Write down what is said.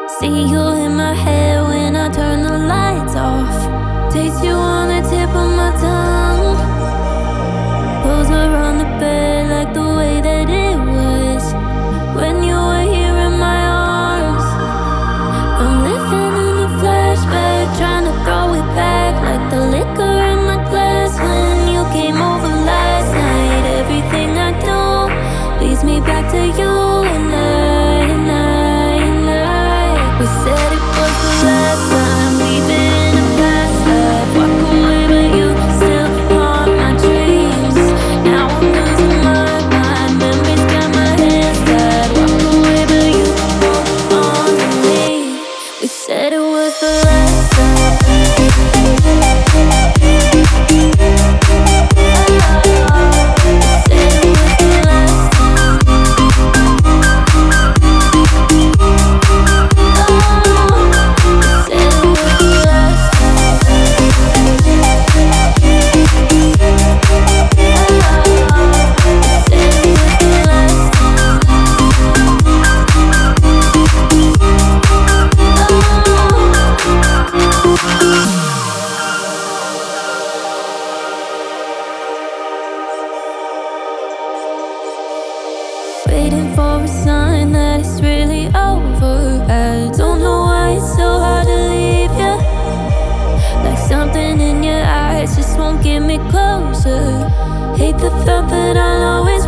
See you in my head when I turn the lights off. Taste you on the tip of my tongue. Clothes around the bed like the way that it was when you were here in my arms. I'm living in a flashback, trying to throw it back like the liquor in my glass when you came over last night. Everything I do leads me back to you and I. We said it was the last time, we've been in a past life. Walk away but you still haunt my dreams. Now I'm losing my mind, memories got my hands tied. Walk away but you hold on to me. We said it was the last time. Waiting for a sign that it's really over. I don't know why it's so hard to leave you. Like something in your eyes just won't get me closer. Hate the thought that I'll always